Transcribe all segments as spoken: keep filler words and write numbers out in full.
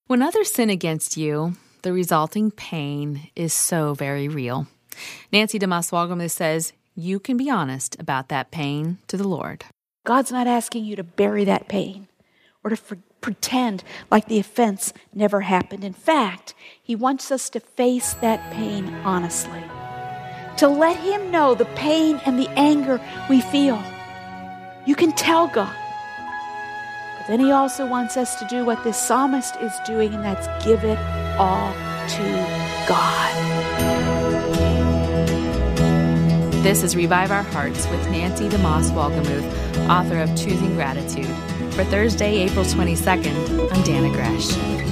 When others sin against you, the resulting pain is so very real. Nancy DeMoss Wolgemuth says you can be honest about that pain to the Lord. God's not asking you to bury that pain or to for- pretend like the offense never happened. In fact, He wants us to face that pain honestly, to let Him know the pain and the anger we feel. You can tell God. But then He also wants us to do what this psalmist is doing, and that's give it all to God. This is Revive Our Hearts with Nancy DeMoss Wolgemuth, author of Choosing Gratitude. For Thursday, April twenty-second, I'm Dana Gresh.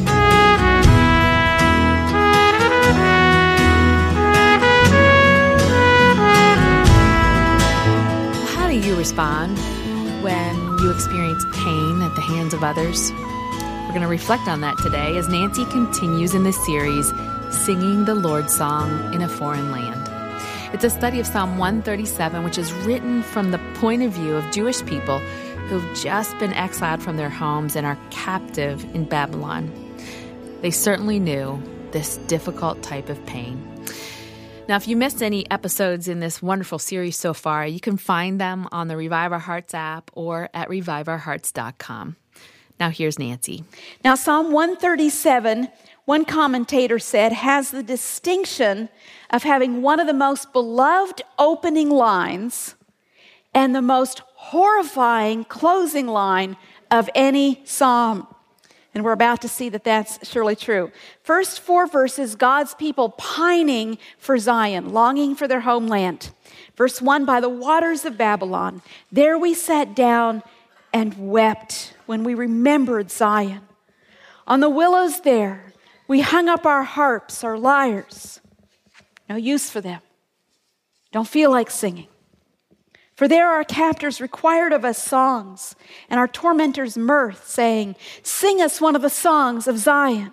How do you respond when you experience pain at the hands of others? We're going to reflect on that today as Nancy continues in this series, Singing the Lord's Song in a Foreign Land. It's a study of Psalm one thirty-seven, which is written from the point of view of Jewish people who've just been exiled from their homes and are captive in Babylon. They certainly knew this difficult type of pain. Now, if you missed any episodes in this wonderful series so far, you can find them on the Revive Our Hearts app or at revive our hearts dot com. Now, here's Nancy. Now, Psalm one thirty-seven, one commentator said, has the distinction of having one of the most beloved opening lines and the most horrifying closing line of any psalm. And we're about to see that that's surely true. First four verses, God's people pining for Zion, longing for their homeland. Verse one, by the waters of Babylon, there we sat down and wept when we remembered Zion. On the willows there, we hung up our harps, our lyres. No use for them. Don't feel like singing. For there our captors required of us songs, and our tormentors mirth, saying, sing us one of the songs of Zion.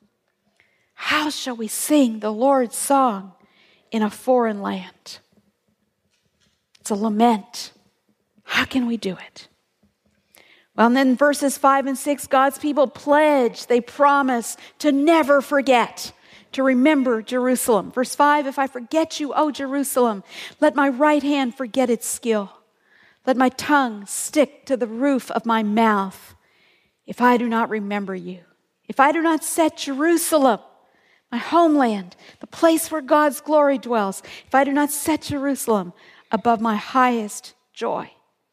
How shall we sing the Lord's song in a foreign land? It's a lament. How can we do it? Well, and then verses five and six, God's people pledge, they promise to never forget, to remember Jerusalem. Verse five, if I forget you, O Jerusalem, let my right hand forget its skill. Let my tongue stick to the roof of my mouth. If I do not remember you, if I do not set Jerusalem, my homeland, the place where God's glory dwells, if I do not set Jerusalem above my highest joy.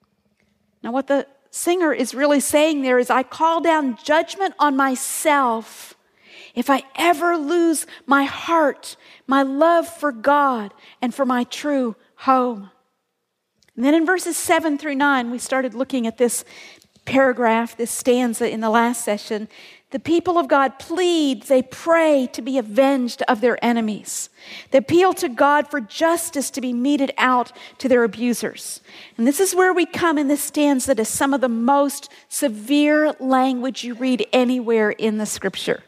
Now what the singer is really saying there is, I call down judgment on myself if I ever lose my heart, my love for God, and for my true home. And then in verses seven through nine, we started looking at this paragraph, this stanza in the last session. The people of God plead, they pray to be avenged of their enemies. They appeal to God for justice to be meted out to their abusers. And this is where we come in this stanza to some of the most severe language you read anywhere in the scripture.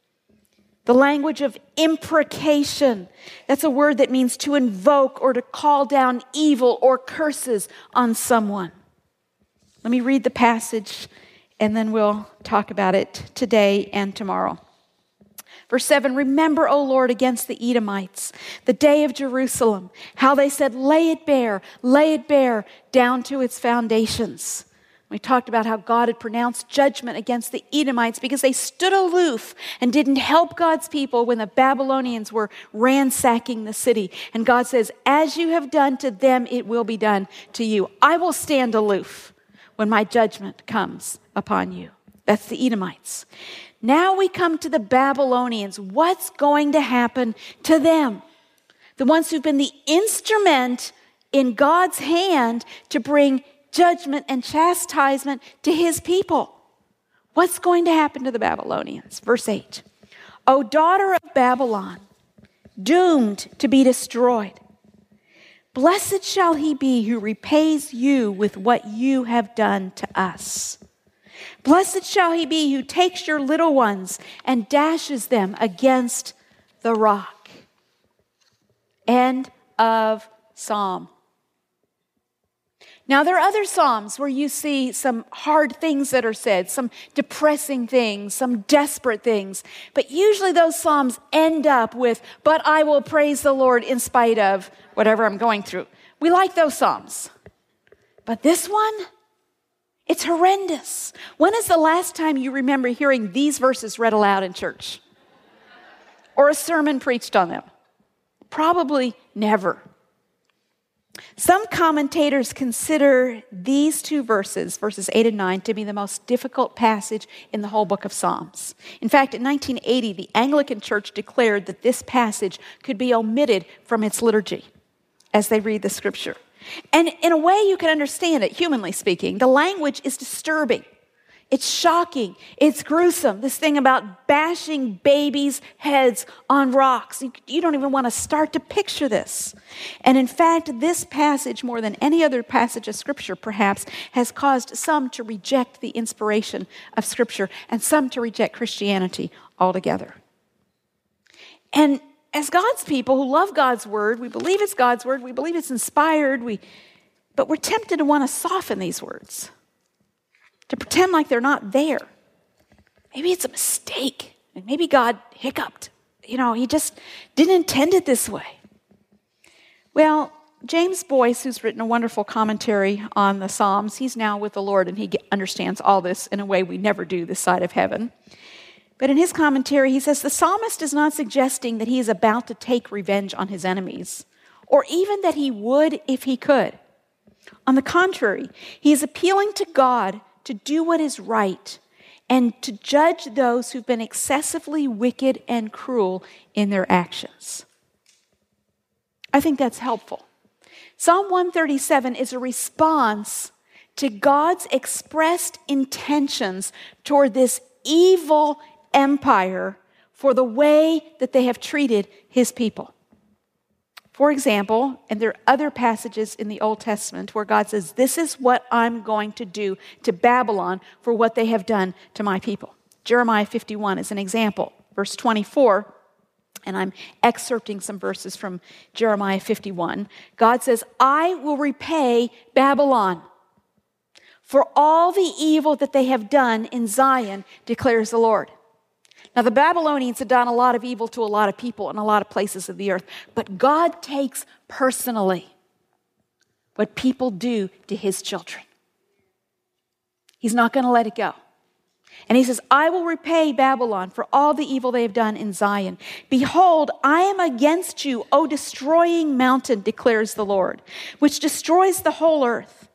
The language of imprecation. That's a word that means to invoke or to call down evil or curses on someone. Let me read the passage and then we'll talk about it today and tomorrow. Verse seven, remember, O Lord, against the Edomites, the day of Jerusalem, how they said, lay it bare, lay it bare, down to its foundations. We talked about how God had pronounced judgment against the Edomites because they stood aloof and didn't help God's people when the Babylonians were ransacking the city. And God says, as you have done to them, it will be done to you. I will stand aloof when my judgment comes upon you. That's the Edomites. Now we come to the Babylonians. What's going to happen to them? The ones who've been the instrument in God's hand to bring judgment and chastisement to his people. What's going to happen to the Babylonians? Verse eight. O daughter of Babylon, doomed to be destroyed. Blessed shall he be who repays you with what you have done to us. Blessed shall he be who takes your little ones and dashes them against the rock. End of Psalm. Now, there are other Psalms where you see some hard things that are said, some depressing things, some desperate things. But usually those Psalms end up with, but I will praise the Lord in spite of whatever I'm going through. We like those Psalms. But this one, it's horrendous. When is the last time you remember hearing these verses read aloud in church? Or a sermon preached on them? Probably never. Some commentators consider these two verses, verses eight and nine, to be the most difficult passage in the whole book of Psalms. In fact, in nineteen eighty, the Anglican Church declared that this passage could be omitted from its liturgy as they read the scripture. And in a way, you can understand it, humanly speaking. The language is disturbing. It's shocking. It's gruesome. This thing about bashing babies' heads on rocks. You, you don't even want to start to picture this. And in fact, this passage, more than any other passage of Scripture, perhaps, has caused some to reject the inspiration of Scripture and some to reject Christianity altogether. And as God's people who love God's Word, we believe it's God's Word, we believe it's inspired, we, but we're tempted to want to soften these words, to pretend like they're not there. Maybe it's a mistake. And maybe God hiccuped. You know, he just didn't intend it this way. Well, James Boyce, who's written a wonderful commentary on the Psalms, he's now with the Lord and he understands all this in a way we never do this side of heaven. But in his commentary, he says, the psalmist is not suggesting that he is about to take revenge on his enemies, or even that he would if he could. On the contrary, he is appealing to God to do what is right and to judge those who've been excessively wicked and cruel in their actions. I think that's helpful. Psalm one thirty-seven is a response to God's expressed intentions toward this evil empire for the way that they have treated his people. For example, and there are other passages in the Old Testament where God says, this is what I'm going to do to Babylon for what they have done to my people. Jeremiah fifty-one is an example. Verse twenty-four, and I'm excerpting some verses from Jeremiah fifty-one. God says, I will repay Babylon for all the evil that they have done in Zion, declares the Lord. Now, the Babylonians had done a lot of evil to a lot of people in a lot of places of the earth, but God takes personally what people do to his children. He's not going to let it go. And he says, I will repay Babylon for all the evil they have done in Zion. Behold, I am against you, O destroying mountain, declares the Lord, which destroys the whole earth.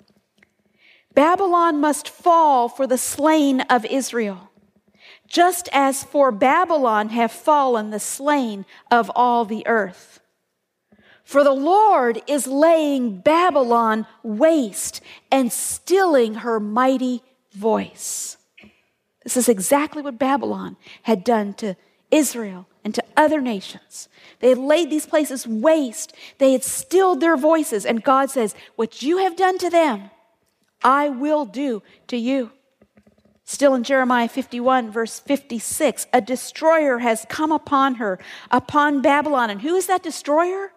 Babylon must fall for the slain of Israel, just as for Babylon have fallen the slain of all the earth. For the Lord is laying Babylon waste and stilling her mighty voice. This is exactly what Babylon had done to Israel and to other nations. They had laid these places waste. They had stilled their voices. And God says, what you have done to them, I will do to you. Still in Jeremiah fifty-one, verse fifty-six, a destroyer has come upon her, upon Babylon. And who is that destroyer?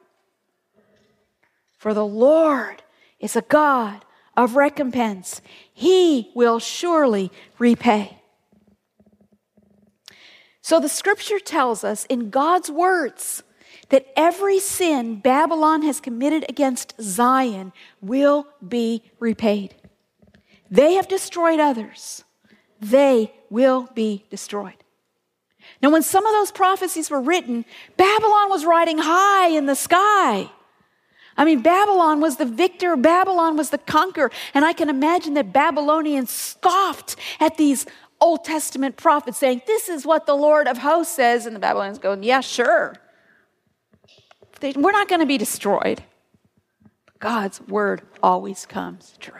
For the Lord is a God of recompense. He will surely repay. So the scripture tells us in God's words that every sin Babylon has committed against Zion will be repaid. They have destroyed others. They will be destroyed. Now, when some of those prophecies were written, Babylon was riding high in the sky. I mean, Babylon was the victor. Babylon was the conqueror. And I can imagine that Babylonians scoffed at these Old Testament prophets saying, this is what the Lord of hosts says. And the Babylonians going, yeah, sure. They, we're not going to be destroyed. God's word always comes true.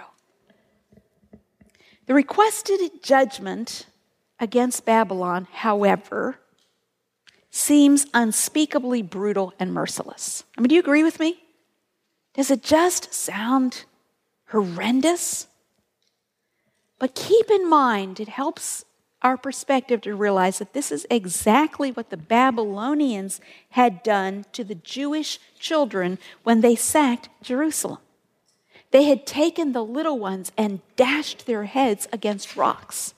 The requested judgment against Babylon, however, seems unspeakably brutal and merciless. I mean, do you agree with me? Does it just sound horrendous? But keep in mind, it helps our perspective to realize that this is exactly what the Babylonians had done to the Jewish children when they sacked Jerusalem. They had taken the little ones and dashed their heads against rocks.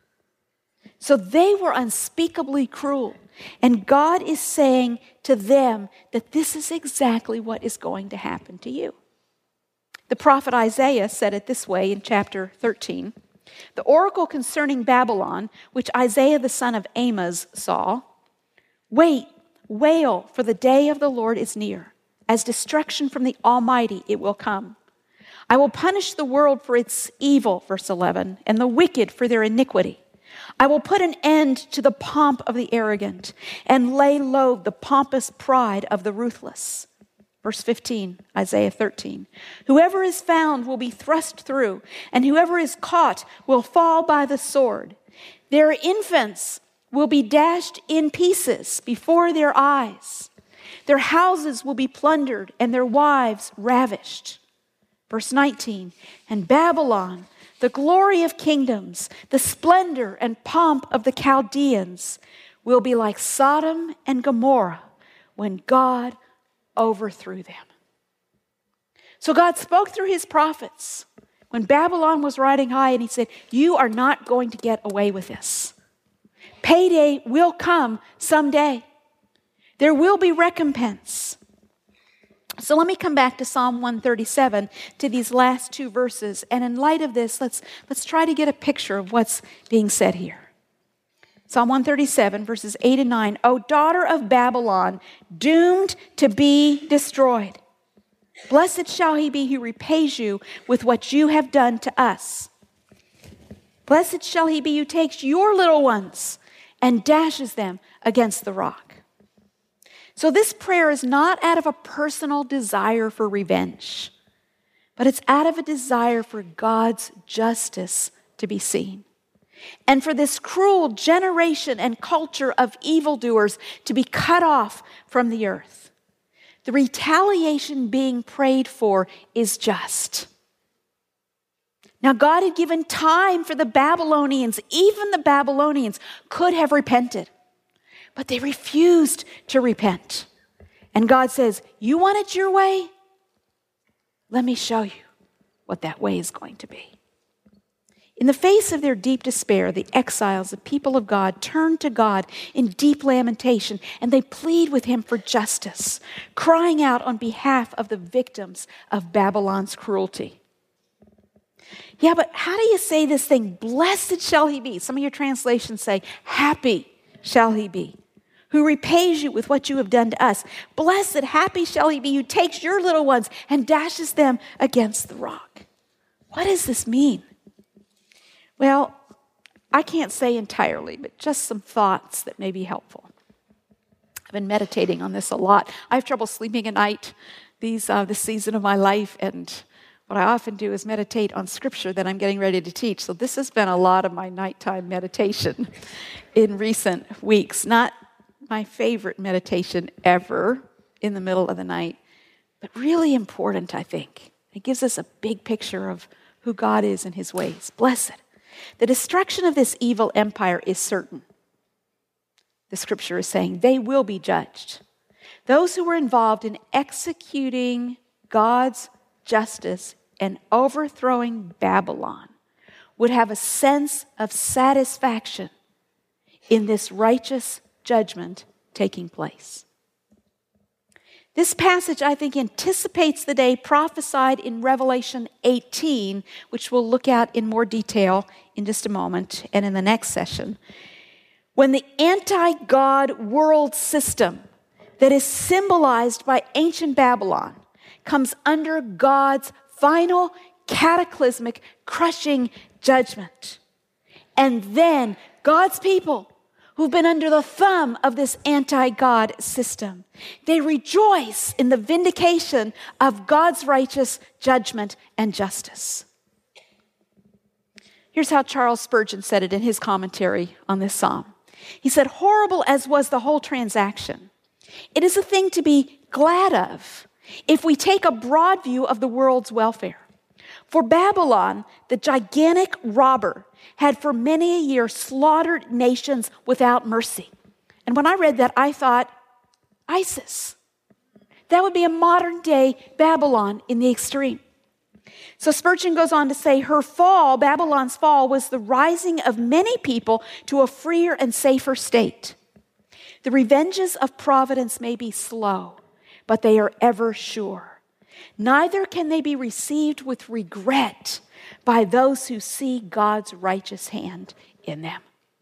So they were unspeakably cruel. And God is saying to them that this is exactly what is going to happen to you. The prophet Isaiah said it this way in chapter thirteen. The oracle concerning Babylon, which Isaiah the son of Amoz saw, wait, wail, for the day of the Lord is near. As destruction from the Almighty it will come. I will punish the world for its evil, verse eleven, and the wicked for their iniquity. I will put an end to the pomp of the arrogant and lay low the pompous pride of the ruthless. Verse fifteen, Isaiah thirteen. Whoever is found will be thrust through, and whoever is caught will fall by the sword. Their infants will be dashed in pieces before their eyes. Their houses will be plundered and their wives ravished. Verse nineteen, and Babylon, the glory of kingdoms, the splendor and pomp of the Chaldeans, will be like Sodom and Gomorrah when God overthrew them. So God spoke through his prophets when Babylon was riding high, and he said, you are not going to get away with this. Payday will come someday. There will be recompense. So let me come back to Psalm one thirty-seven, to these last two verses. And in light of this, let's, let's try to get a picture of what's being said here. Psalm one thirty-seven, verses eight and nine. O daughter of Babylon, doomed to be destroyed. Blessed shall he be who repays you with what you have done to us. Blessed shall he be who takes your little ones and dashes them against the rock. So this prayer is not out of a personal desire for revenge, but it's out of a desire for God's justice to be seen. And for this cruel generation and culture of evildoers to be cut off from the earth. The retaliation being prayed for is just. Now, God had given time for the Babylonians. Even the Babylonians could have repented. But they refused to repent. And God says, you want it your way? Let me show you what that way is going to be. In the face of their deep despair, the exiles, the people of God, turn to God in deep lamentation, and they plead with him for justice, crying out on behalf of the victims of Babylon's cruelty. Yeah, but how do you say this thing? Blessed shall he be. Some of your translations say, happy shall he be, who repays you with what you have done to us. Blessed, happy shall he be who takes your little ones and dashes them against the rock. What does this mean? Well, I can't say entirely, but just some thoughts that may be helpful. I've been meditating on this a lot. I have trouble sleeping at night these uh, this season of my life, and what I often do is meditate on scripture that I'm getting ready to teach. So this has been a lot of my nighttime meditation in recent weeks. Not my favorite meditation ever in the middle of the night, but really important, I think. It gives us a big picture of who God is and his ways. Blessed. The destruction of this evil empire is certain. The scripture is saying they will be judged. Those who were involved in executing God's justice and overthrowing Babylon would have a sense of satisfaction in this righteous judgment taking place. This passage, I think, anticipates the day prophesied in Revelation eighteen, which we'll look at in more detail in just a moment and in the next session, when the anti-God world system that is symbolized by ancient Babylon comes under God's final cataclysmic crushing judgment. And then God's people who've been under the thumb of this anti-God system, they rejoice in the vindication of God's righteous judgment and justice. Here's how Charles Spurgeon said it in his commentary on this psalm. He said, horrible as was the whole transaction, it is a thing to be glad of if we take a broad view of the world's welfare. For Babylon, the gigantic robber, had for many a year slaughtered nations without mercy. And when I read that, I thought, ISIS. That would be a modern day Babylon in the extreme. So Spurgeon goes on to say, her fall, Babylon's fall, was the rising of many people to a freer and safer state. The revenges of providence may be slow, but they are ever sure. Neither can they be received with regret by those who see God's righteous hand in them.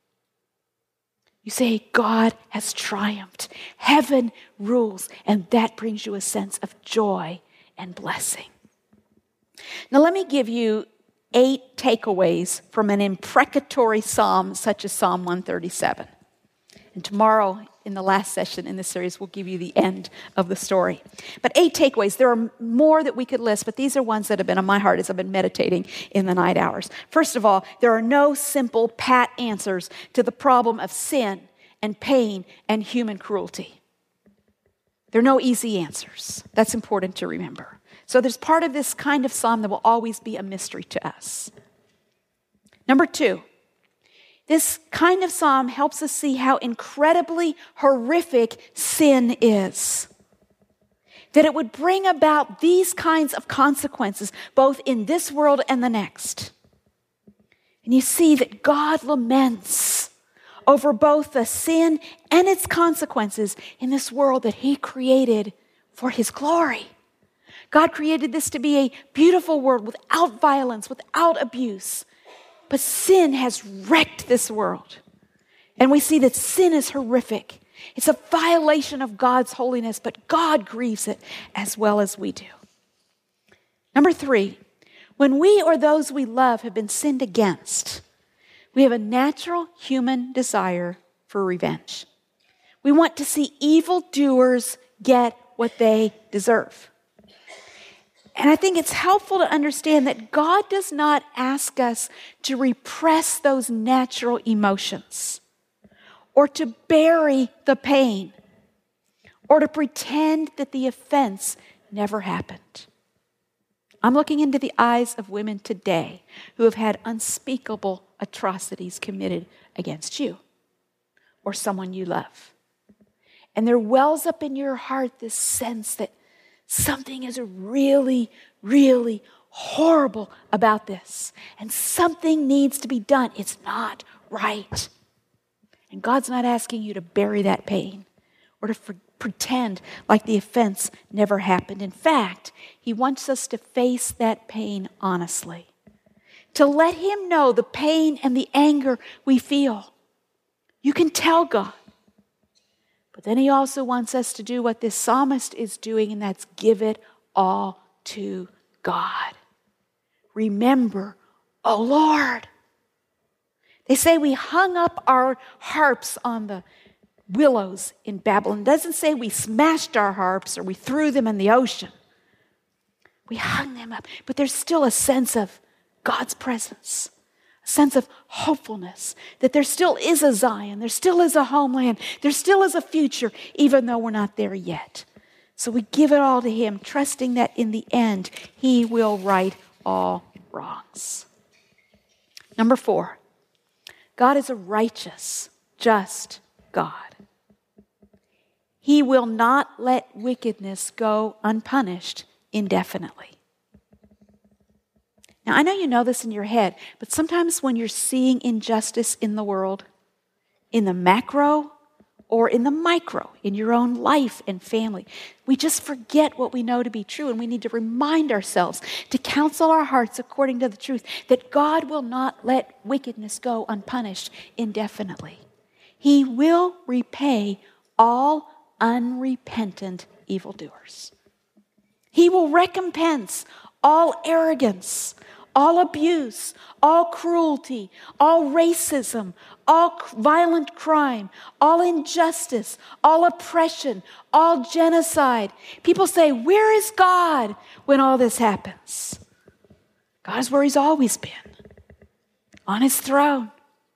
You say, God has triumphed. Heaven rules, and that brings you a sense of joy and blessing. Now, let me give you eight takeaways from an imprecatory psalm such as Psalm one thirty-seven. And tomorrow, in the last session in this series, we'll give you the end of the story. But eight takeaways. There are more that we could list, but these are ones that have been on my heart as I've been meditating in the night hours. First of all, there are no simple, pat answers to the problem of sin and pain and human cruelty. There are no easy answers. That's important to remember. So there's part of this kind of psalm that will always be a mystery to us. Number two, this kind of psalm helps us see how incredibly horrific sin is. That it would bring about these kinds of consequences, both in this world and the next. And you see that God laments over both the sin and its consequences in this world that He created for His glory. God created this to be a beautiful world without violence, without abuse. But sin has wrecked this world. And we see that sin is horrific. It's a violation of God's holiness, but God grieves it as well as we do. Number three, when we or those we love have been sinned against, we have a natural human desire for revenge. We want to see evildoers get what they deserve. And I think it's helpful to understand that God does not ask us to repress those natural emotions or to bury the pain or to pretend that the offense never happened. I'm looking into the eyes of women today who have had unspeakable atrocities committed against you or someone you love. And there wells up in your heart this sense that something is really, really horrible about this. And something needs to be done. It's not right. And God's not asking you to bury that pain or to for, pretend like the offense never happened. In fact, He wants us to face that pain honestly. To let Him know the pain and the anger we feel. You can tell God. But then He also wants us to do what this psalmist is doing, and that's give it all to God. Remember, oh Lord. They say we hung up our harps on the willows in Babylon. It doesn't say we smashed our harps or we threw them in the ocean. We hung them up, but there's still a sense of God's presence. A sense of hopefulness, that there still is a Zion, there still is a homeland, there still is a future, even though we're not there yet. So we give it all to Him, trusting that in the end, He will right all wrongs. Number four, God is a righteous, just God. He will not let wickedness go unpunished indefinitely. Now, I know you know this in your head, but sometimes when you're seeing injustice in the world, in the macro or in the micro, in your own life and family, we just forget what we know to be true, and we need to remind ourselves to counsel our hearts according to the truth that God will not let wickedness go unpunished indefinitely. He will repay all unrepentant evildoers. He will recompense all arrogance, all abuse, all cruelty, all racism, all violent crime, all injustice, all oppression, all genocide. People say, where is God when all this happens? God is where He's always been, on His throne.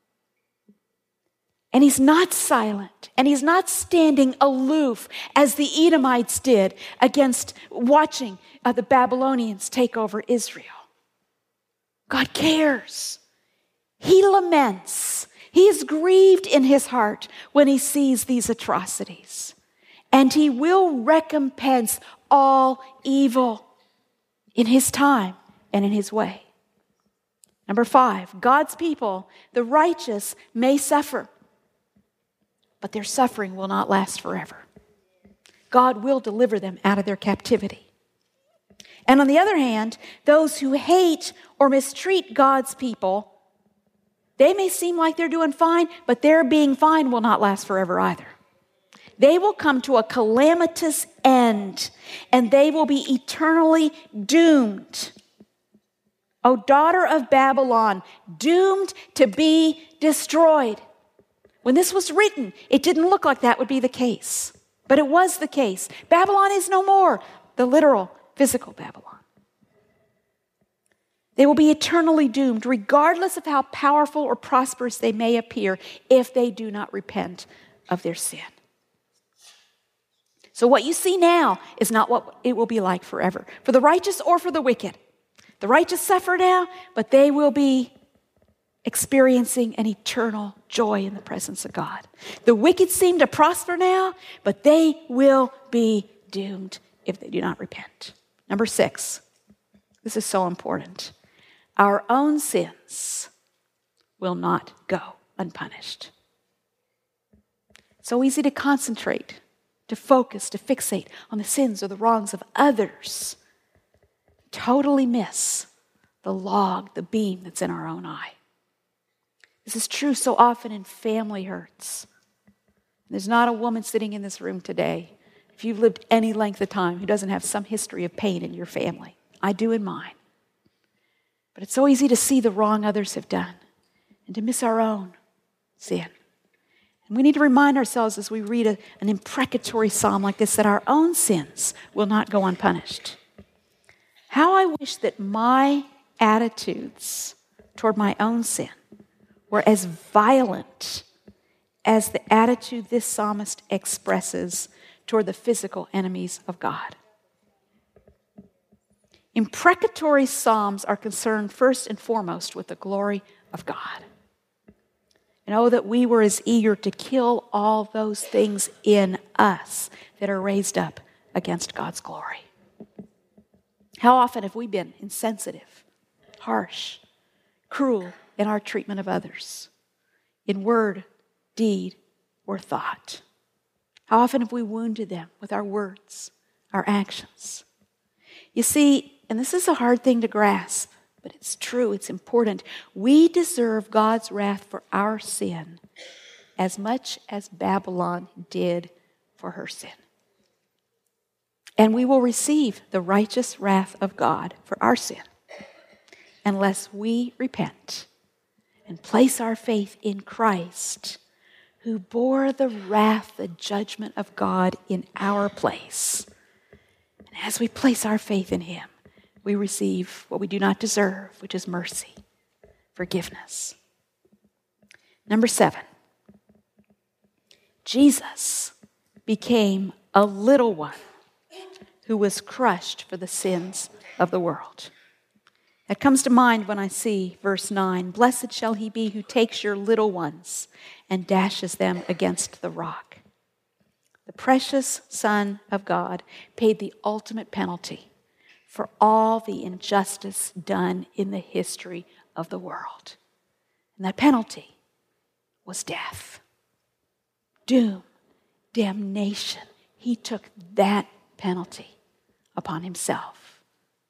And He's not silent, and He's not standing aloof as the Edomites did against watching uh, the Babylonians take over Israel. God cares. He laments. He is grieved in His heart when He sees these atrocities. And He will recompense all evil in His time and in his way. Number five, God's people, the righteous, may suffer, but their suffering will not last forever. God will deliver them out of their captivity. And on the other hand, those who hate or mistreat God's people, they may seem like they're doing fine, but their being fine will not last forever either. They will come to a calamitous end, and they will be eternally doomed. O daughter of Babylon, doomed to be destroyed. When this was written, it didn't look like that would be the case, but it was the case. Babylon is no more, the literal, physical Babylon. They will be eternally doomed, regardless of how powerful or prosperous they may appear, if they do not repent of their sin. So what you see now is not what it will be like forever, for the righteous or for the wicked. The righteous suffer now, but they will be experiencing an eternal joy in the presence of God. The wicked seem to prosper now, but they will be doomed if they do not repent. Number six, this is so important. Our own sins will not go unpunished. So easy to concentrate, to focus, to fixate on the sins or the wrongs of others. Totally miss the log, the beam that's in our own eye. This is true so often in family hurts. There's not a woman sitting in this room today, if you've lived any length of time, who doesn't have some history of pain in your family. I do in mine. But it's so easy to see the wrong others have done and to miss our own sin. And we need to remind ourselves as we read a, an imprecatory psalm like this that our own sins will not go unpunished. How I wish that my attitudes toward my own sin were as violent as the attitude this psalmist expresses toward the physical enemies of God. Imprecatory psalms are concerned first and foremost with the glory of God. And oh, that we were as eager to kill all those things in us that are raised up against God's glory. How often have we been insensitive, harsh, cruel in our treatment of others, in word, deed, or thought? How often have we wounded them with our words, our actions? You see, and this is a hard thing to grasp, but it's true, it's important. We deserve God's wrath for our sin as much as Babylon did for her sin. And we will receive the righteous wrath of God for our sin unless we repent and place our faith in Christ, who bore the wrath, the judgment of God in our place. And as we place our faith in him, we receive what we do not deserve, which is mercy, forgiveness. Number seven, Jesus became a little one who was crushed for the sins of the world. That comes to mind when I see verse nine. Blessed shall he be who takes your little ones and dashes them against the rock. The precious Son of God paid the ultimate penalty for all the injustice done in the history of the world. And that penalty was death, doom, damnation. He took that penalty upon himself.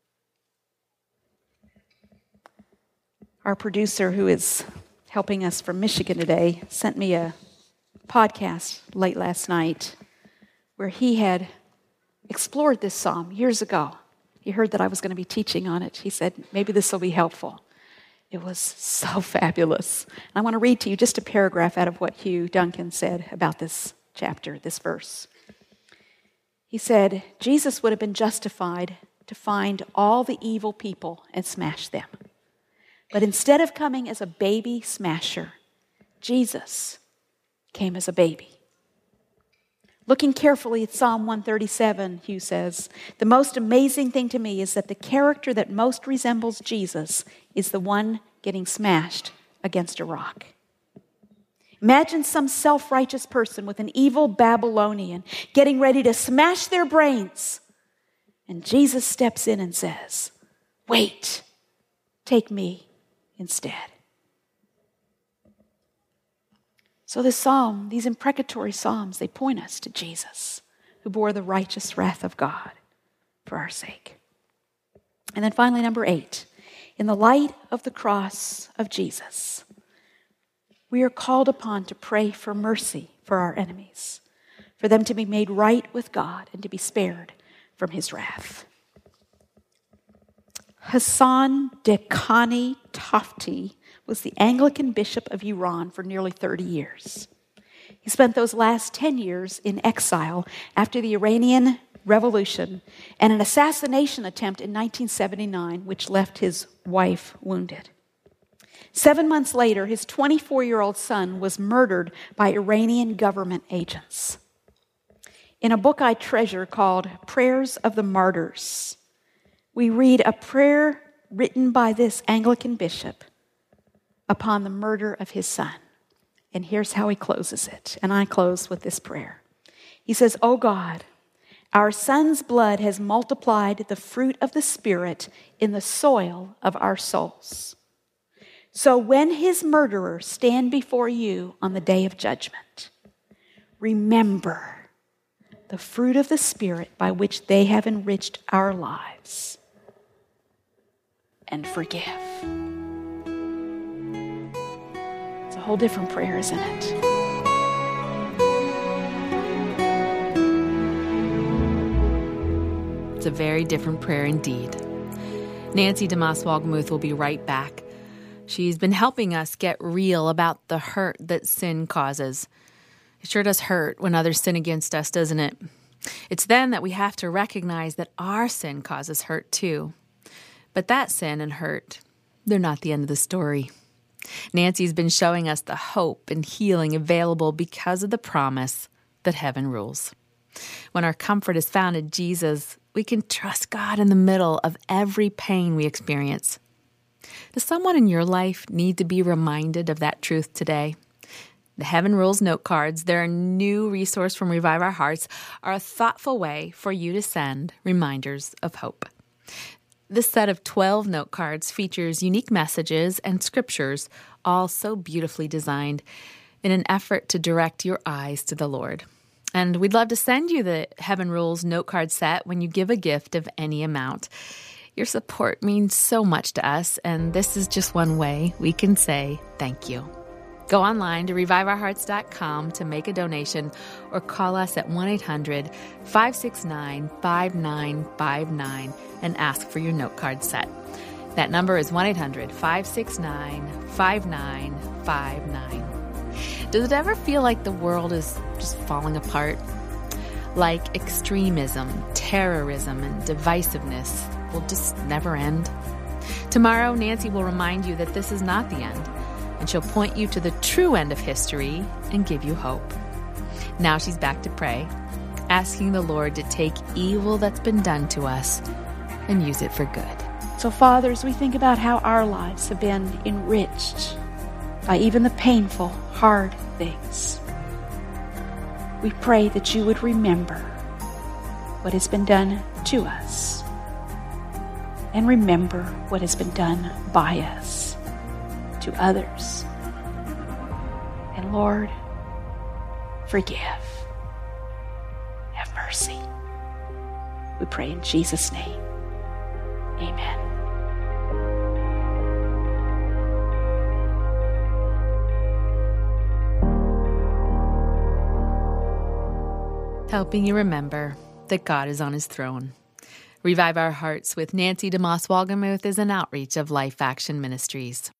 Our producer, who is helping us from Michigan today, sent me a podcast late last night where he had explored this psalm years ago. He heard that I was going to be teaching on it. He said, maybe this will be helpful. It was so fabulous. I want to read to you just a paragraph out of what Hugh Duncan said about this chapter, this verse. He said, Jesus would have been justified to find all the evil people and smash them. But instead of coming as a baby smasher, Jesus came as a baby. Looking carefully at Psalm one thirty-seven, Hugh says, the most amazing thing to me is that the character that most resembles Jesus is the one getting smashed against a rock. Imagine some self-righteous person with an evil Babylonian getting ready to smash their brains. And Jesus steps in and says, wait, take me instead. So this psalm, these imprecatory psalms, they point us to Jesus, who bore the righteous wrath of God for our sake. And then finally, number eight, in the light of the cross of Jesus, we are called upon to pray for mercy for our enemies, for them to be made right with God and to be spared from his wrath. Hassan Dekhani Tofti was the Anglican bishop of Iran for nearly thirty years. He spent those last ten years in exile after the Iranian Revolution and an assassination attempt in nineteen seventy-nine, which left his wife wounded. Seven months later, his twenty-four-year-old son was murdered by Iranian government agents. In a book I treasure called Prayers of the Martyrs, we read a prayer written by this Anglican bishop upon the murder of his son. And here's how he closes it. And I close with this prayer. He says, "O God, our son's blood has multiplied the fruit of the Spirit in the soil of our souls. So when his murderers stand before you on the day of judgment, remember the fruit of the Spirit by which they have enriched our lives, and forgive." It's a whole different prayer, isn't it? It's a very different prayer indeed. Nancy DeMoss Wolgemuth will be right back. She's been helping us get real about the hurt that sin causes. It sure does hurt when others sin against us, doesn't it? It's then that we have to recognize that our sin causes hurt too. But that sin and hurt, they're not the end of the story. Nancy's been showing us the hope and healing available because of the promise that heaven rules. When our comfort is found in Jesus, we can trust God in the middle of every pain we experience. Does someone in your life need to be reminded of that truth today? The Heaven Rules note cards, they're a new resource from Revive Our Hearts, are a thoughtful way for you to send reminders of hope. This set of twelve note cards features unique messages and scriptures, all so beautifully designed in an effort to direct your eyes to the Lord. And we'd love to send you the Heaven Rules note card set when you give a gift of any amount. Your support means so much to us, and this is just one way we can say thank you. Go online to revive our hearts dot com to make a donation or call us at one eight hundred five six nine five nine five nine and ask for your note card set. That number is one eight hundred five six nine five nine five nine. Does it ever feel like the world is just falling apart? Like extremism, terrorism, and divisiveness will just never end? Tomorrow, Nancy will remind you that this is not the end, and she'll point you to the true end of history and give you hope. Now she's back to pray, asking the Lord to take evil that's been done to us and use it for good. So, Father, as we think about how our lives have been enriched by even the painful, hard things, we pray that you would remember what has been done to us and remember what has been done by us to others. And Lord, forgive. Have mercy. We pray in Jesus' name. Amen. Helping you remember that God is on his throne. Revive Our Hearts with Nancy DeMoss Wolgemuth is an outreach of Life Action Ministries.